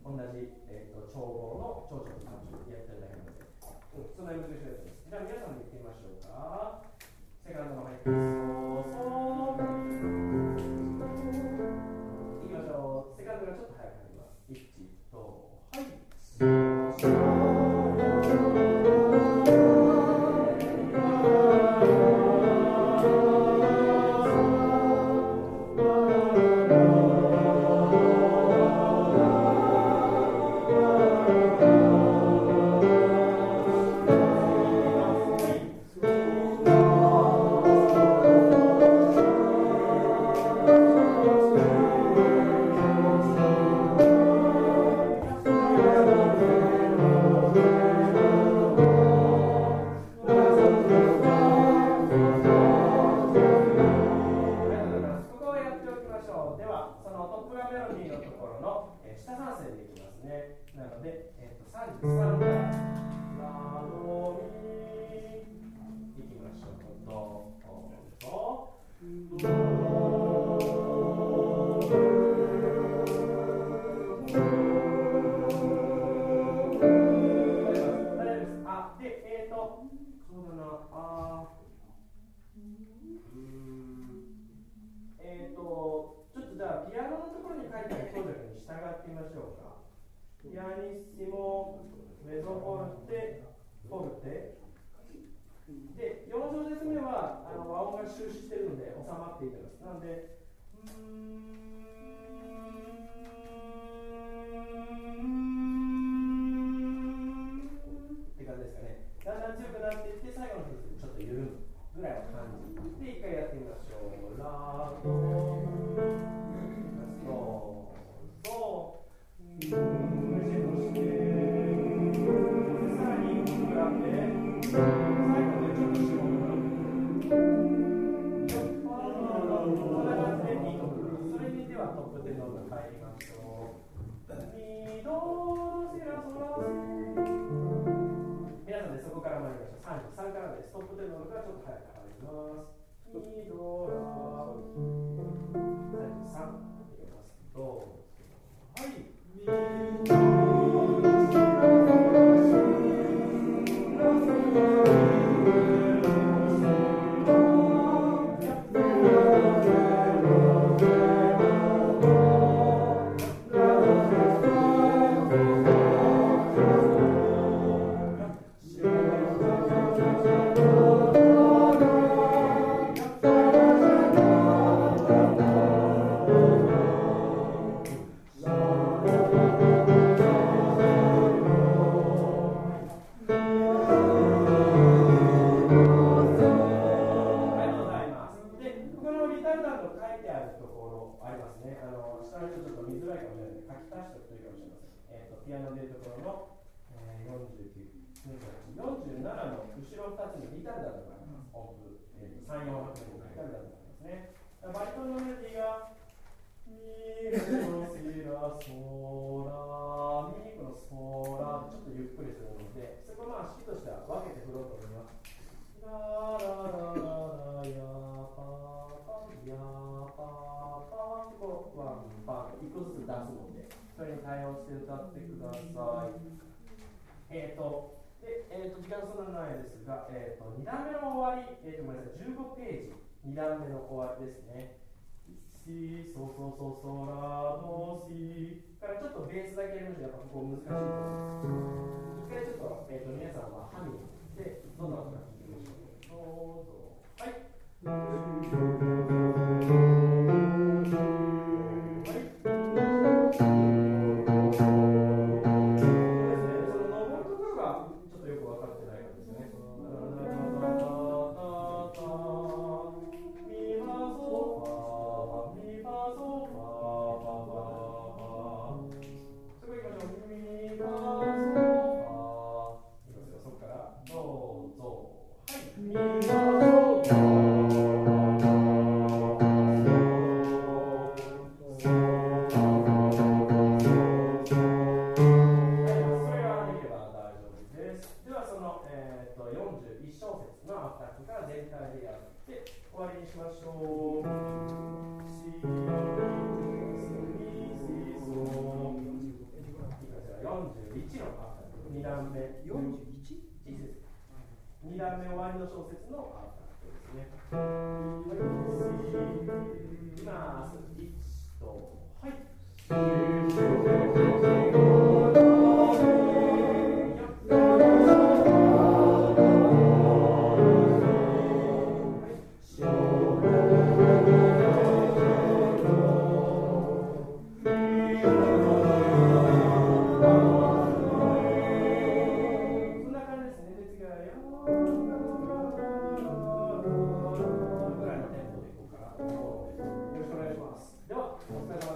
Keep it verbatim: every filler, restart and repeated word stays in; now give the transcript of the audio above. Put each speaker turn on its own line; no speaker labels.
同じ、えー、と調合の長調と短調やってるだけなので、うん、そんなに難しいやつです。じゃあ皆さんで言ってみましょうか。セカンドの入ってます。そうそういきましょう。セカンドがちょっと早くなります。いちとはいピアニッシモ、メゾフォルテ、フォルテ。で、よん小節目はあの和音が終止しているので収まっていきます。なので、うーんって感じですかね。だんだん強くなっていって、最後のフルーツでちょっと緩むぐらいの感じ。で、一回やってみましょう。ラド、ソ、ソ、さらに膨らんで、最後でちょっと絞る。こんな感じでいいと思います。それにではトップテンの方が入りましょう。ミドセラソラセ。皆さんでそこから参りましょう。さんじゅうさんからです。トップテンの方がちょっと早く入ります。ミドラさんじゅうさんいきます。どうぞ。はい。ミドピアノでいうところの、えー、よんじゅうきゅう、よんじゅうななの後ろふたつにリタルダントがあります。音符、えー、さん、よん拍にリタルダントがありますね。バリトンのメロディーがミレソシラソラミこのソラちょっとゆっくりするので、そこはまあ式としては分けて振ろうと思います。ラララララヤパパヤパパこうワンパンいっこずつ出すので、それに対応して歌ってください。えっ、ー、と、で、えっ、ー、と、時間そんなにないですが、えっ、ー、と、に段目の終わり、えーと、ごめんなさい、じゅうごページ、に段目の終わりですね。シ、ソ、ソ、ソ、ソ、ラ、ド、シからちょっとベースだけやりましょう。やっぱここ難しいと思います。一回ちょっと、えっ、と、皆さんはハミングで、どんな音か聞いてみましょう。どうぞ。はい。いきちのアフタートーク、に段目、
よんじゅういち？
に段目終わりの小説のアフタートークですね。いきます。いちと、はい。